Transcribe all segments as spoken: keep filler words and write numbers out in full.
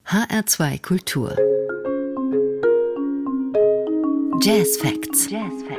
H R zwei Kultur. Jazz Facts. Jazz Facts.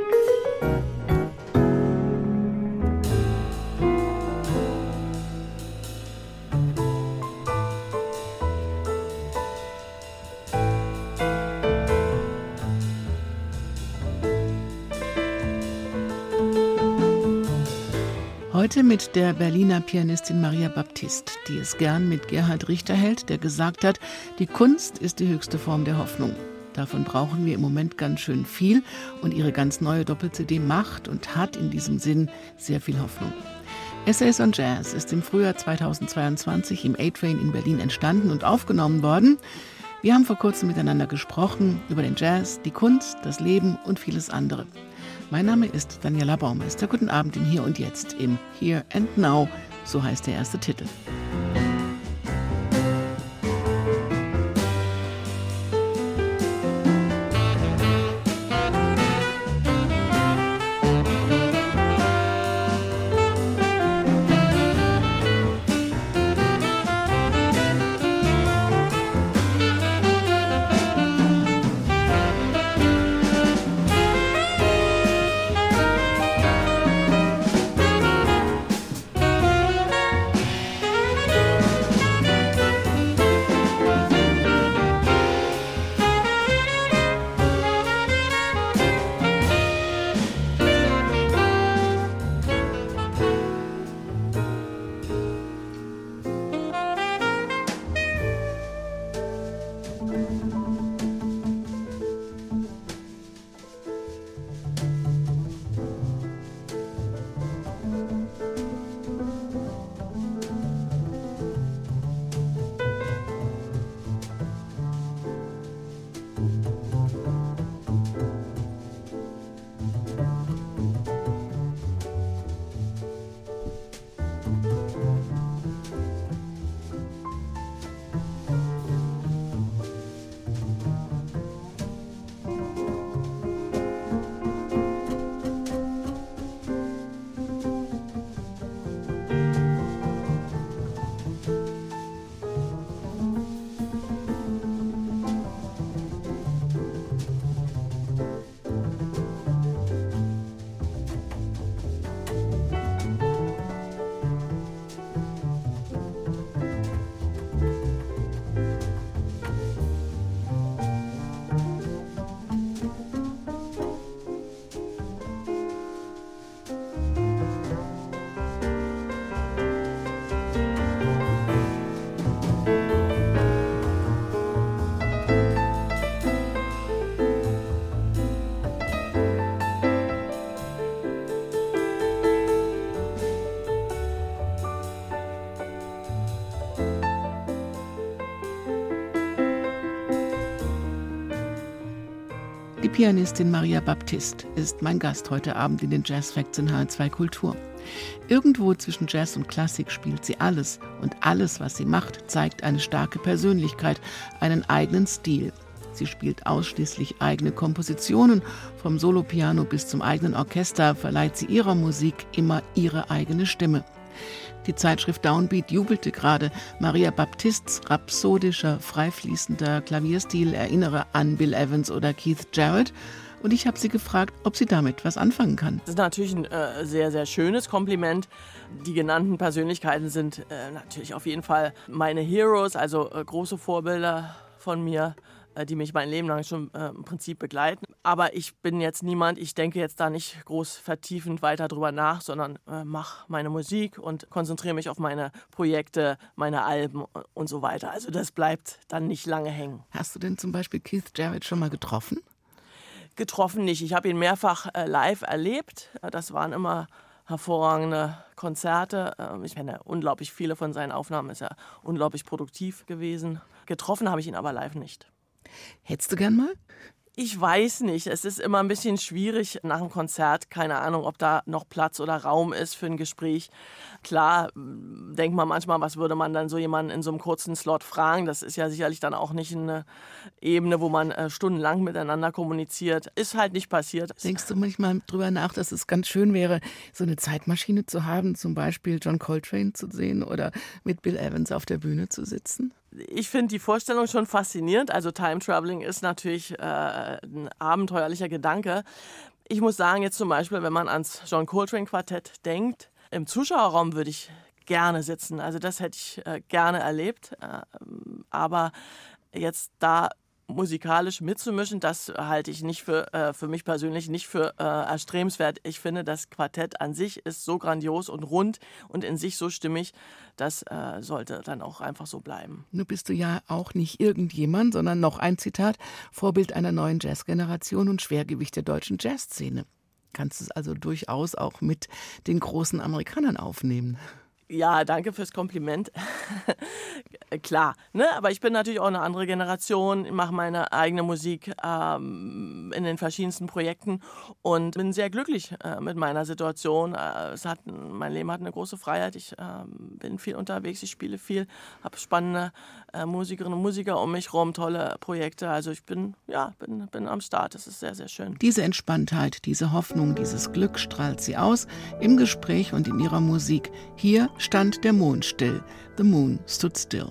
Heute mit der Berliner Pianistin Maria Baptist, die es gern mit Gerhard Richter hält, der gesagt hat, die Kunst ist die höchste Form der Hoffnung. Davon brauchen wir im Moment ganz schön viel und ihre ganz neue Doppel-C D macht und hat in diesem Sinn sehr viel Hoffnung. Essays on Jazz ist im Frühjahr zweitausendzweiundzwanzig im A-Train in Berlin entstanden und aufgenommen worden. Wir haben vor kurzem miteinander gesprochen über den Jazz, die Kunst, das Leben und vieles andere. Mein Name ist Daniela Baumeister. Guten Abend im Hier und Jetzt im Here and Now, so heißt der erste Titel. Die Pianistin Maria Baptist ist mein Gast heute Abend in den Jazz Facts in H R zwei Kultur. Irgendwo zwischen Jazz und Klassik spielt sie alles und alles, was sie macht, zeigt eine starke Persönlichkeit, einen eigenen Stil. Sie spielt ausschließlich eigene Kompositionen, vom Solopiano bis zum eigenen Orchester verleiht sie ihrer Musik immer ihre eigene Stimme. Die Zeitschrift Downbeat jubelte gerade, Maria Baptists rhapsodischer, freifließender Klavierstil erinnere an Bill Evans oder Keith Jarrett. Und ich habe sie gefragt, ob sie damit was anfangen kann. Das ist natürlich ein äh, sehr, sehr schönes Kompliment. Die genannten Persönlichkeiten sind äh, natürlich auf jeden Fall meine Heroes, also äh, große Vorbilder von mir, äh, die mich mein Leben lang schon äh, im Prinzip begleiten. Aber ich bin jetzt niemand, ich denke jetzt da nicht groß vertiefend weiter drüber nach, sondern äh, mache meine Musik und konzentriere mich auf meine Projekte, meine Alben und so weiter. Also das bleibt dann nicht lange hängen. Hast du denn zum Beispiel Keith Jarrett schon mal getroffen? Getroffen nicht. Ich habe ihn mehrfach äh, live erlebt. Das waren immer hervorragende Konzerte. Äh, ich kenne unglaublich viele von seinen Aufnahmen. Ist ja unglaublich produktiv gewesen. Getroffen habe ich ihn aber live nicht. Hättest du gern mal? Ich weiß nicht. Es ist immer ein bisschen schwierig nach dem Konzert. Keine Ahnung, ob da noch Platz oder Raum ist für ein Gespräch. Klar, denkt man manchmal, was würde man dann so jemanden in so einem kurzen Slot fragen? Das ist ja sicherlich dann auch nicht eine Ebene, wo man äh, stundenlang miteinander kommuniziert. Ist halt nicht passiert. Denkst du manchmal drüber nach, dass es ganz schön wäre, so eine Zeitmaschine zu haben, zum Beispiel John Coltrane zu sehen oder mit Bill Evans auf der Bühne zu sitzen? ich finde die Vorstellung schon faszinierend. Also Time Traveling ist natürlich äh, ein abenteuerlicher Gedanke. Ich muss sagen, jetzt zum Beispiel, wenn man ans John Coltrane Quartett denkt, im Zuschauerraum würde ich gerne sitzen. Also das hätte ich äh, gerne erlebt. Äh, aber jetzt da musikalisch mitzumischen, das halte ich nicht für, äh, für mich persönlich nicht für äh, erstrebenswert. Ich finde, das Quartett an sich ist so grandios und rund und in sich so stimmig, das äh, sollte dann auch einfach so bleiben. Nun bist du ja auch nicht irgendjemand, sondern noch ein Zitat, Vorbild einer neuen Jazzgeneration und Schwergewicht der deutschen Jazzszene. Kannst es also durchaus auch mit den großen Amerikanern aufnehmen. Ja, danke fürs Kompliment. Klar, ne? Aber ich bin natürlich auch eine andere Generation, mache meine eigene Musik ähm, in den verschiedensten Projekten und bin sehr glücklich äh, mit meiner Situation. Äh, es hat, mein Leben hat eine große Freiheit. Ich äh, bin viel unterwegs, ich spiele viel, habe spannende äh, Musikerinnen und Musiker um mich rum, tolle Projekte. Also ich bin, ja, bin, bin am Start. Das ist sehr, sehr schön. Diese Entspanntheit, diese Hoffnung, dieses Glück strahlt sie aus im Gespräch und in ihrer Musik. Hier stand der Mond still. The moon stood still.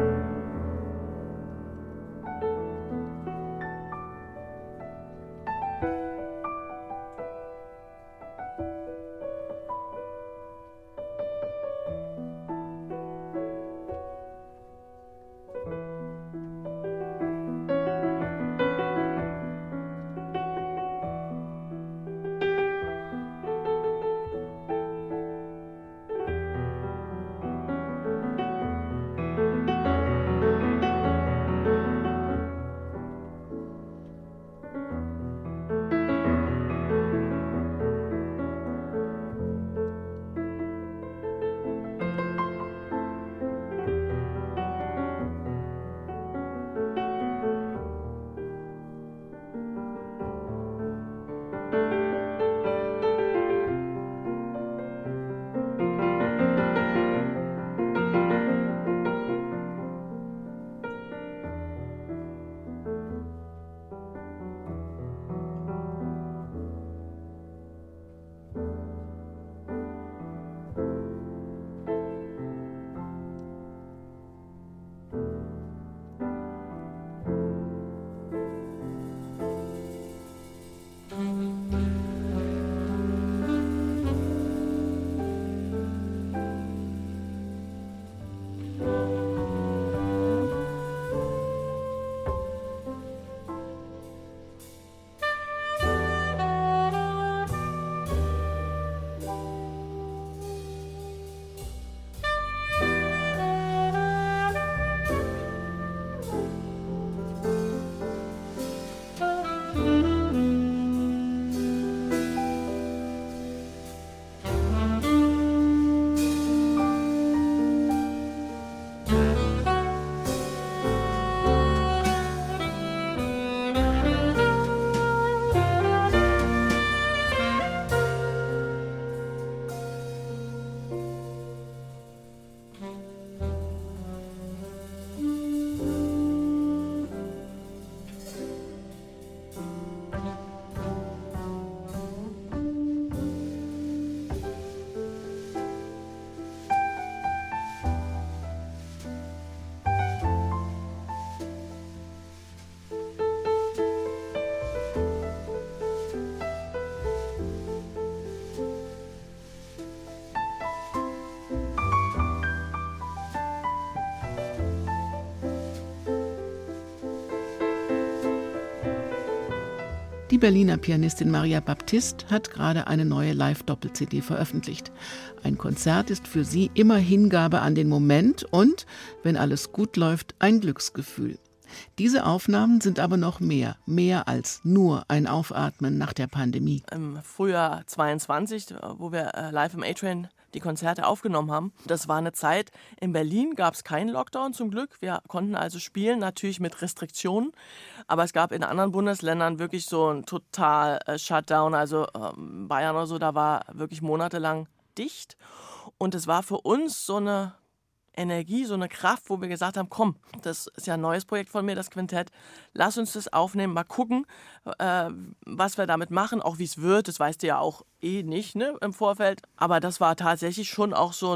Die Berliner Pianistin Maria Baptist hat gerade eine neue Live-Doppel-C D veröffentlicht. Ein Konzert ist für sie immer Hingabe an den Moment und, wenn alles gut läuft, ein Glücksgefühl. Diese Aufnahmen sind aber noch mehr, mehr als nur ein Aufatmen nach der Pandemie. Im Frühjahr zweiundzwanzig, wo wir live im A-Train die Konzerte aufgenommen haben. Das war eine Zeit, in Berlin gab es keinen Lockdown zum Glück. Wir konnten also spielen, natürlich mit Restriktionen. Aber es gab in anderen Bundesländern wirklich so ein total äh, Shutdown. Also ähm, Bayern oder so, da war wirklich monatelang dicht. Und es war für uns so eine Energie, so eine Kraft, wo wir gesagt haben, komm, das ist ja ein neues Projekt von mir, das Quintett, lass uns das aufnehmen, mal gucken, äh, was wir damit machen, auch wie es wird, das weißt du ja auch eh nicht, ne, im Vorfeld, aber das war tatsächlich schon auch so ein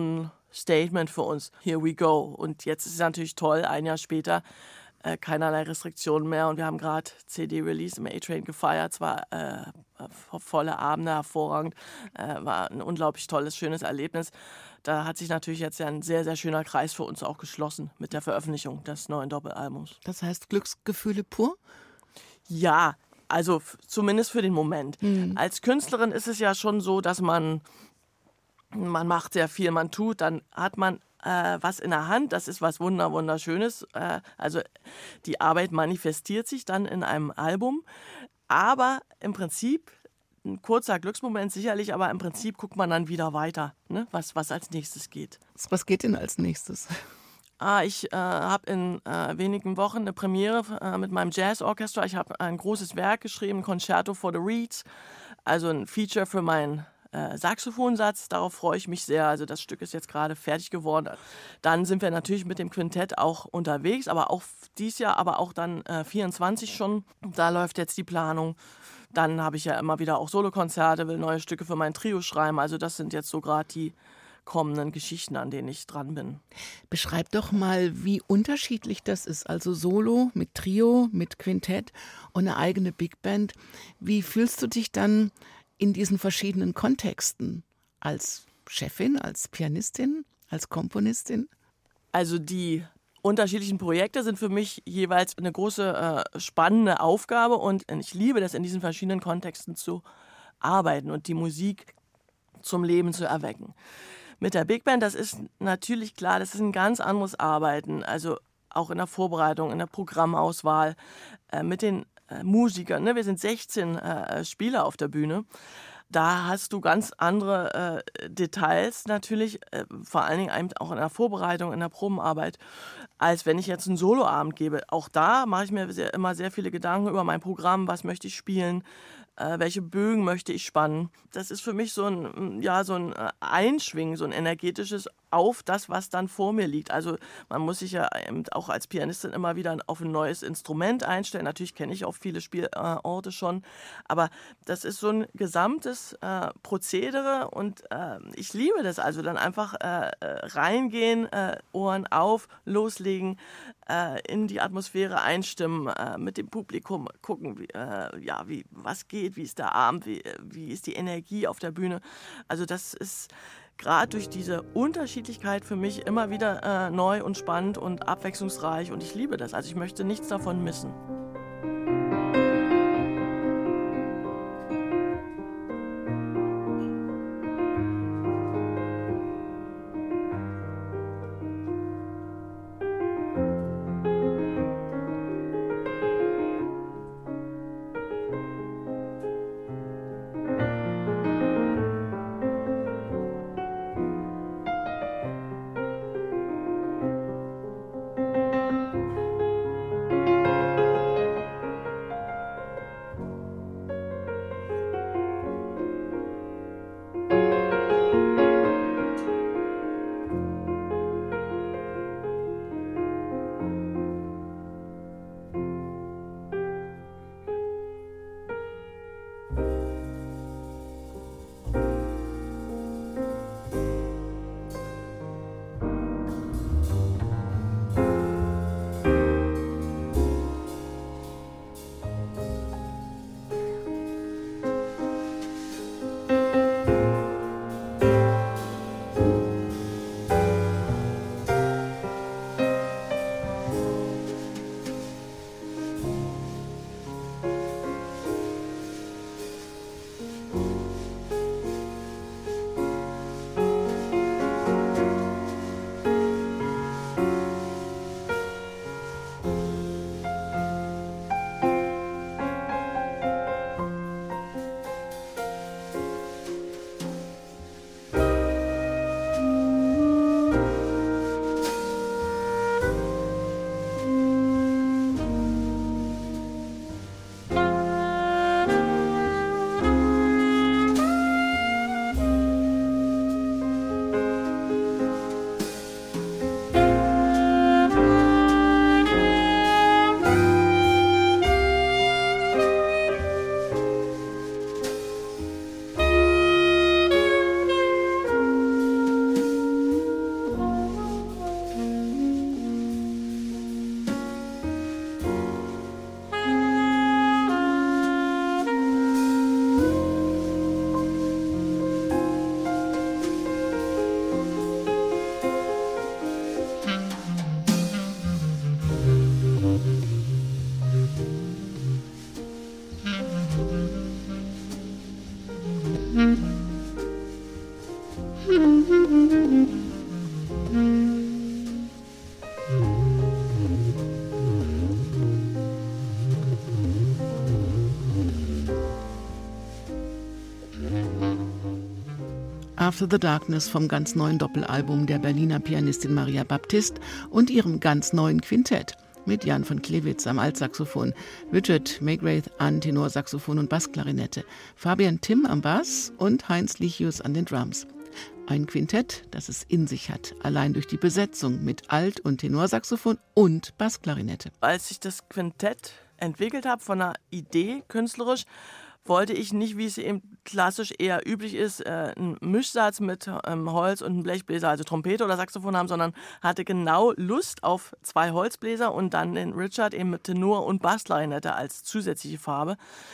Statement für uns. Here we go. Und jetzt ist es natürlich toll, ein Jahr später, äh, keinerlei Restriktionen mehr. Und wir haben gerade C D-Release im A-Train gefeiert. Es war äh, volle Abende, hervorragend. Äh, war ein unglaublich tolles, schönes Erlebnis. Da hat sich natürlich jetzt ja ein sehr, sehr schöner Kreis für uns auch geschlossen mit der Veröffentlichung des neuen Doppelalbums. Das heißt Glücksgefühle pur? Ja, also f- zumindest für den Moment. Mhm. Als Künstlerin ist es ja schon so, dass man, man macht sehr viel, man tut, dann hat man äh, was in der Hand, das ist was wunder wunderschönes. Äh, also die Arbeit manifestiert sich dann in einem Album, aber im Prinzip ein kurzer Glücksmoment sicherlich, aber im Prinzip guckt man dann wieder weiter, ne? was, was als nächstes geht. Was geht denn als nächstes? Ah, ich äh, habe in äh, wenigen Wochen eine Premiere äh, mit meinem Jazzorchester. Ich habe ein großes Werk geschrieben, Concerto for the Reeds, also ein Feature für meinen äh, Saxophonsatz. Darauf freue ich mich sehr. Also das Stück ist jetzt gerade fertig geworden. Dann sind wir natürlich mit dem Quintett auch unterwegs, aber auch dieses Jahr, aber auch dann äh, vierundzwanzig schon. Da läuft jetzt die Planung. Dann habe ich ja immer wieder auch Solokonzerte, will neue Stücke für mein Trio schreiben. Also das sind jetzt so gerade die kommenden Geschichten, an denen ich dran bin. Beschreib doch mal, wie unterschiedlich das ist. Also Solo mit Trio, mit Quintett und eine eigene Big Band. Wie fühlst du dich dann in diesen verschiedenen Kontexten? Als Chefin, als Pianistin, als Komponistin? Also die unterschiedlichen Projekte sind für mich jeweils eine große, äh, spannende Aufgabe und ich liebe das, in diesen verschiedenen Kontexten zu arbeiten und die Musik zum Leben zu erwecken. Mit der Big Band, das ist natürlich klar, das ist ein ganz anderes Arbeiten, also auch in der Vorbereitung, in der Programmauswahl, äh, mit den äh, Musikern. Ne? Wir sind sechzehn äh, Spieler auf der Bühne. Da hast du ganz andere äh, Details natürlich, äh, vor allen Dingen eben auch in der Vorbereitung, in der Probenarbeit, als wenn ich jetzt einen Soloabend gebe. Auch da mache ich mir sehr, immer sehr viele Gedanken über mein Programm, was möchte ich spielen, äh, welche Bögen möchte ich spannen. Das ist für mich so ein, ja, so ein Einschwingen, so ein energetisches auf das, was dann vor mir liegt. Also man muss sich ja eben auch als Pianistin immer wieder auf ein neues Instrument einstellen. Natürlich kenne ich auch viele Spielorte schon, aber das ist so ein gesamtes äh, Prozedere und äh, ich liebe das. Also dann einfach äh, reingehen, äh, Ohren auf, loslegen, äh, in die Atmosphäre einstimmen, äh, mit dem Publikum gucken, wie, äh, ja, wie, was geht, wie ist der Abend, wie, wie ist die Energie auf der Bühne. Also das ist gerade durch diese Unterschiedlichkeit für mich immer wieder äh, neu und spannend und abwechslungsreich und ich liebe das. Also ich möchte nichts davon missen. After the Darkness vom ganz neuen Doppelalbum der Berliner Pianistin Maria Baptist und ihrem ganz neuen Quintett mit Jan von Klewitz am Altsaxophon, Richard Magrath an Tenorsaxophon und Bassklarinette, Fabian Timm am Bass und Heinz Lichius an den Drums. Ein Quintett, das es in sich hat, allein durch die Besetzung mit Alt- und Tenorsaxophon und Bassklarinette. Als ich das Quintett entwickelt habe, von einer Idee künstlerisch, wollte ich nicht, wie es eben klassisch eher üblich ist, äh, einen Mischsatz mit ähm, Holz und einem Blechbläser, also Trompete oder Saxophon haben, sondern hatte genau Lust auf zwei Holzbläser und dann den Richard eben mit Tenor und Bassklarinette als zusätzliche Farbe.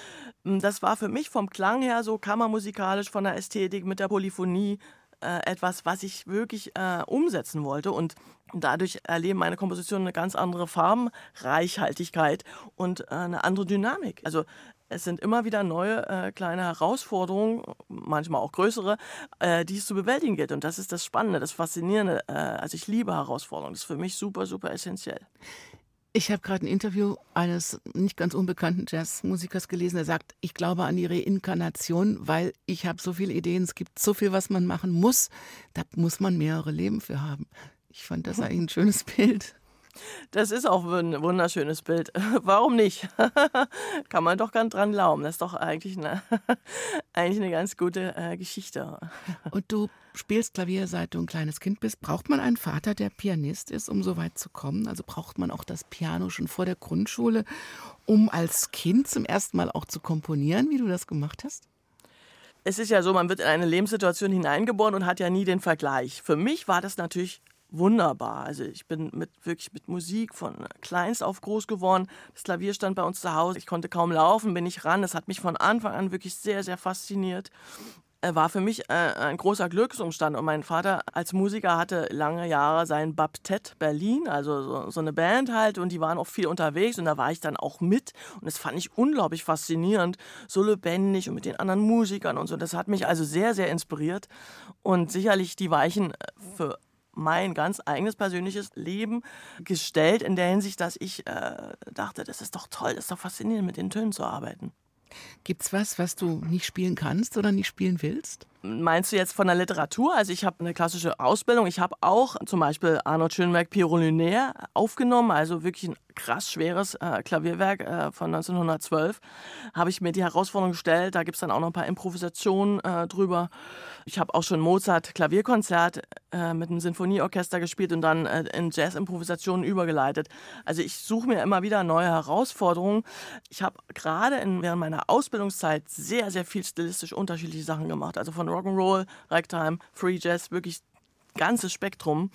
Das war für mich vom Klang her so kammermusikalisch, von der Ästhetik mit der Polyphonie äh, etwas, was ich wirklich äh, umsetzen wollte, und dadurch erleben meine Kompositionen eine ganz andere Farbenreichhaltigkeit und äh, eine andere Dynamik. Also es sind immer wieder neue äh, kleine Herausforderungen, manchmal auch größere, äh, die es zu bewältigen gilt. Und das ist das Spannende, das Faszinierende. Äh, also ich liebe Herausforderungen. Das ist für mich super, super essentiell. Ich habe gerade ein Interview eines nicht ganz unbekannten Jazzmusikers gelesen, der sagt, ich glaube an die Reinkarnation, weil ich habe so viele Ideen, es gibt so viel, was man machen muss. Da muss man mehrere Leben für haben. Ich fand das eigentlich ein schönes Bild. Das ist auch ein wunderschönes Bild. Warum nicht? Kann man doch ganz dran glauben. Das ist doch eigentlich eine, eigentlich eine ganz gute äh, Geschichte. Und du spielst Klavier, seit du ein kleines Kind bist. Braucht man einen Vater, der Pianist ist, um so weit zu kommen? Also braucht man auch das Piano schon vor der Grundschule, um als Kind zum ersten Mal auch zu komponieren, wie du das gemacht hast? Es ist ja so, man wird in eine Lebenssituation hineingeboren und hat ja nie den Vergleich. Für mich war das natürlich wunderbar. Also ich bin mit, wirklich mit Musik von kleinst auf groß geworden. Das Klavier stand bei uns zu Hause. Ich konnte kaum laufen, bin ich ran. Das hat mich von Anfang an wirklich sehr, sehr fasziniert. War für mich äh, ein großer Glücksumstand. Und mein Vater als Musiker hatte lange Jahre sein Baptett Berlin, also so, so eine Band halt, und die waren auch viel unterwegs und da war ich dann auch mit und das fand ich unglaublich faszinierend, so lebendig und mit den anderen Musikern und so. Das hat mich also sehr, sehr inspiriert und sicherlich die Weichen für mein ganz eigenes persönliches Leben gestellt, in der Hinsicht, dass ich äh, dachte, das ist doch toll, das ist doch faszinierend, mit den Tönen zu arbeiten. Gibt's was, was du nicht spielen kannst oder nicht spielen willst? Meinst du jetzt von der Literatur? Also ich habe eine klassische Ausbildung. Ich habe auch zum Beispiel Arnold Schönberg Pierrot Lunaire aufgenommen, also wirklich ein krass schweres äh, Klavierwerk äh, von neunzehnhundertzwölf. Habe ich mir die Herausforderung gestellt. Da gibt es dann auch noch ein paar Improvisationen äh, drüber. Ich habe auch schon Mozart Klavierkonzert äh, mit einem Sinfonieorchester gespielt und dann äh, in Jazz-Improvisationen übergeleitet. Also ich suche mir immer wieder neue Herausforderungen. Ich habe gerade während meiner Ausbildungszeit sehr, sehr viel stilistisch unterschiedliche Sachen gemacht. Also von Rock'n'Roll, Ragtime, Free Jazz, wirklich ganzes Spektrum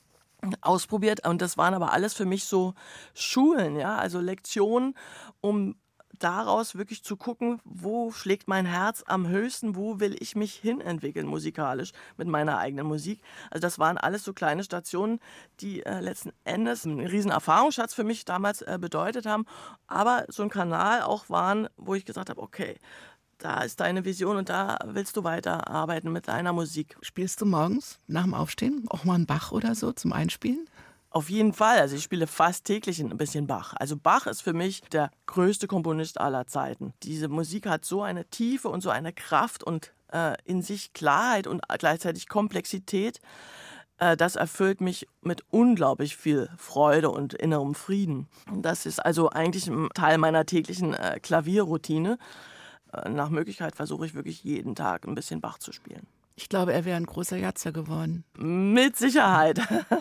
ausprobiert. Und das waren aber alles für mich so Schulen, ja, also Lektionen, um daraus wirklich zu gucken, wo schlägt mein Herz am höchsten, wo will ich mich hinentwickeln musikalisch mit meiner eigenen Musik. Also das waren alles so kleine Stationen, die äh, letzten Endes einen riesen Erfahrungsschatz für mich damals äh, bedeutet haben, aber so ein Kanal auch waren, wo ich gesagt habe, okay, da ist deine Vision und da willst du weiterarbeiten mit deiner Musik. Spielst du morgens nach dem Aufstehen auch mal einen Bach oder so zum Einspielen? Auf jeden Fall. Also ich spiele fast täglich ein bisschen Bach. Also Bach ist für mich der größte Komponist aller Zeiten. Diese Musik hat so eine Tiefe und so eine Kraft und äh, in sich Klarheit und gleichzeitig Komplexität. Äh, das erfüllt mich mit unglaublich viel Freude und innerem Frieden. Und das ist also eigentlich ein Teil meiner täglichen äh, Klavierroutine. Nach Möglichkeit versuche ich wirklich jeden Tag ein bisschen Bach zu spielen. Ich glaube, er wäre ein großer Jatzer geworden. Mit Sicherheit.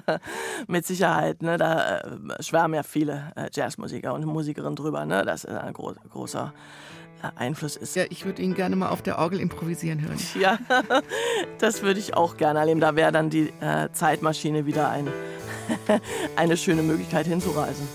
Mit Sicherheit. Ne? Da äh, schwärmen ja viele äh, Jazzmusiker und Musikerinnen drüber, ne? Dass er ein gro- großer äh, Einfluss ist. Ja, ich würde ihn gerne mal auf der Orgel improvisieren hören. Ja, das würde ich auch gerne erleben. Da wäre dann die äh, Zeitmaschine wieder ein, eine schöne Möglichkeit hinzureisen.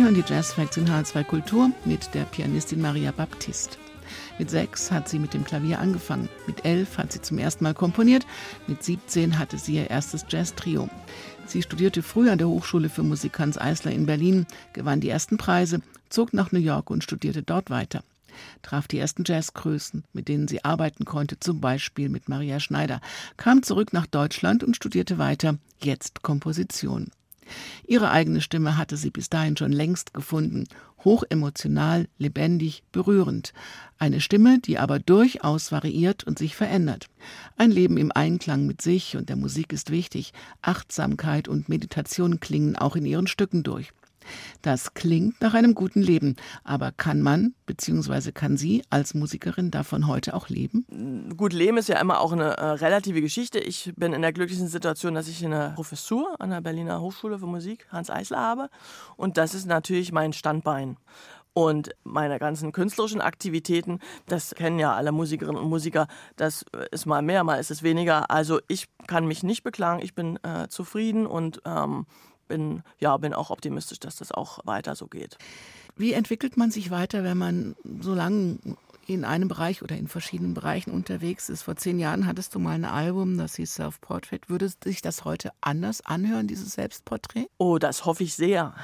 Sie hören die Jazz Facts in H R zwei Kultur mit der Pianistin Maria Baptist. Mit sechs hat sie mit dem Klavier angefangen. Mit elf hat sie zum ersten Mal komponiert. Mit siebzehn hatte sie ihr erstes Jazz-Trio. Sie studierte früh an der Hochschule für Musik Hanns Eisler in Berlin, gewann die ersten Preise, zog nach New York und studierte dort weiter. Traf die ersten Jazzgrößen, mit denen sie arbeiten konnte, zum Beispiel mit Maria Schneider, kam zurück nach Deutschland und studierte weiter, jetzt Komposition. Ihre eigene Stimme hatte sie bis dahin schon längst gefunden, hochemotional, lebendig, berührend. Eine Stimme, die aber durchaus variiert und sich verändert. Ein Leben im Einklang mit sich und der Musik ist wichtig. Achtsamkeit und Meditation klingen auch in ihren Stücken durch. Das klingt nach einem guten Leben, aber kann man bzw. kann sie als Musikerin davon heute auch leben? Gut, Leben ist ja immer auch eine äh, relative Geschichte. Ich bin in der glücklichen Situation, dass ich eine Professur an der Berliner Hochschule für Musik Hanns Eisler habe und das ist natürlich mein Standbein. Und meine ganzen künstlerischen Aktivitäten, das kennen ja alle Musikerinnen und Musiker, das ist mal mehr, mal ist es weniger. Also ich kann mich nicht beklagen, ich bin äh, zufrieden und ähm, Bin, ja, bin auch optimistisch, dass das auch weiter so geht. Wie entwickelt man sich weiter, wenn man so lange in einem Bereich oder in verschiedenen Bereichen unterwegs ist? Vor zehn Jahren hattest du mal ein Album, das hieß Self-Portrait. Würde sich das heute anders anhören, dieses Selbstporträt? Oh, das hoffe ich sehr.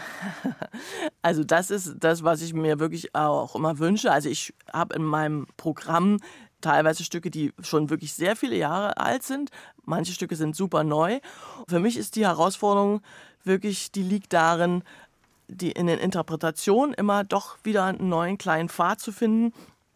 Also das ist das, was ich mir wirklich auch immer wünsche. Also ich habe in meinem Programm teilweise Stücke, die schon wirklich sehr viele Jahre alt sind. Manche Stücke sind super neu. Für mich ist die Herausforderung wirklich, die liegt darin, die in den Interpretationen immer doch wieder einen neuen kleinen Pfad zu finden.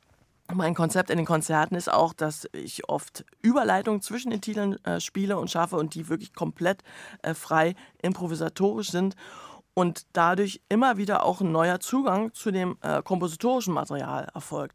Mein Konzept in den Konzerten ist auch, dass ich oft Überleitungen zwischen den Titeln äh, spiele und schaffe und die wirklich komplett äh, frei improvisatorisch sind und dadurch immer wieder auch ein neuer Zugang zu dem äh, kompositorischen Material erfolgt.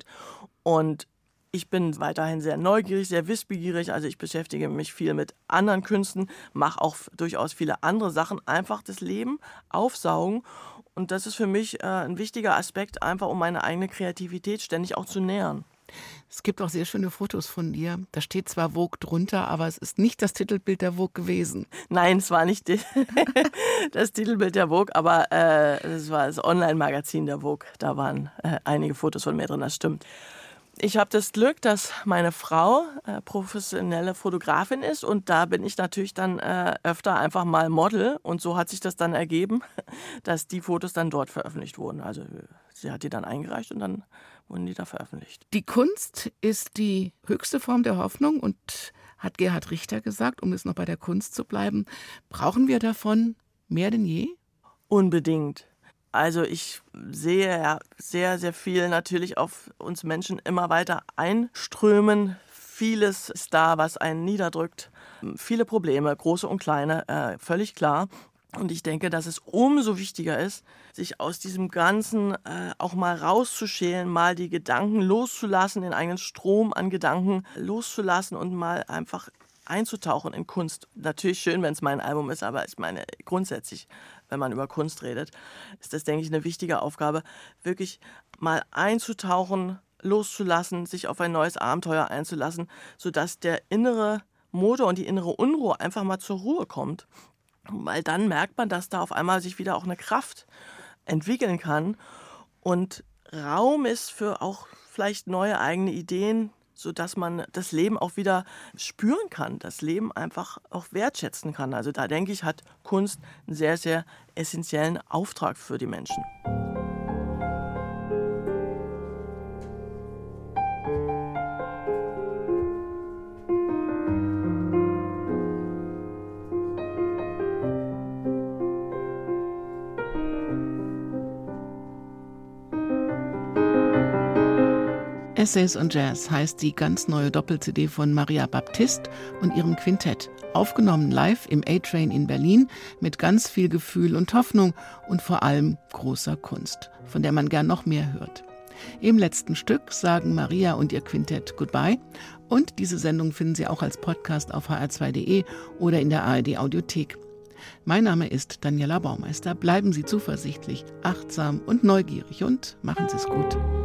Und ich bin weiterhin sehr neugierig, sehr wissbegierig, also ich beschäftige mich viel mit anderen Künsten, mache auch durchaus viele andere Sachen, einfach das Leben aufsaugen und das ist für mich äh, ein wichtiger Aspekt, einfach um meine eigene Kreativität ständig auch zu nähern. Es gibt auch sehr schöne Fotos von dir. Da steht zwar Vogue drunter, aber es ist nicht das Titelbild der Vogue gewesen. Nein, es war nicht die, das Titelbild der Vogue, aber äh, es war das Online-Magazin der Vogue. Da waren äh, einige Fotos von mir drin, das stimmt. Ich habe das Glück, dass meine Frau äh, professionelle Fotografin ist und da bin ich natürlich dann äh, öfter einfach mal Model und so hat sich das dann ergeben, dass die Fotos dann dort veröffentlicht wurden. Also sie hat die dann eingereicht und dann wurden die da veröffentlicht. Die Kunst ist die höchste Form der Hoffnung und hat Gerhard Richter gesagt, um es noch bei der Kunst zu bleiben, brauchen wir davon mehr denn je? Unbedingt. Also ich sehe ja sehr, sehr viel natürlich auf uns Menschen immer weiter einströmen. Vieles ist da, was einen niederdrückt. Viele Probleme, große und kleine, äh, völlig klar. Und ich denke, dass es umso wichtiger ist, sich aus diesem Ganzen äh, auch mal rauszuschälen, mal die Gedanken loszulassen, den eigenen Strom an Gedanken loszulassen und mal einfach einzutauchen in Kunst. Natürlich schön, wenn es mein Album ist, aber ich meine grundsätzlich, wenn man über Kunst redet, ist das, denke ich, eine wichtige Aufgabe, wirklich mal einzutauchen, loszulassen, sich auf ein neues Abenteuer einzulassen, sodass der innere Motor und die innere Unruhe einfach mal zur Ruhe kommt. Weil dann merkt man, dass da auf einmal sich wieder auch eine Kraft entwickeln kann und Raum ist für auch vielleicht neue eigene Ideen, sodass man das Leben auch wieder spüren kann, das Leben einfach auch wertschätzen kann. Also da denke ich, hat Kunst einen sehr, sehr essentiellen Auftrag für die Menschen. Essays on Jazz heißt die ganz neue Doppel-C D von Maria Baptist und ihrem Quintett. Aufgenommen live im A-Train in Berlin mit ganz viel Gefühl und Hoffnung und vor allem großer Kunst, von der man gern noch mehr hört. Im letzten Stück sagen Maria und ihr Quintett Goodbye und diese Sendung finden Sie auch als Podcast auf h r zwei punkt d e oder in der A R D Audiothek. Mein Name ist Daniela Baumeister. Bleiben Sie zuversichtlich, achtsam und neugierig und machen Sie es gut.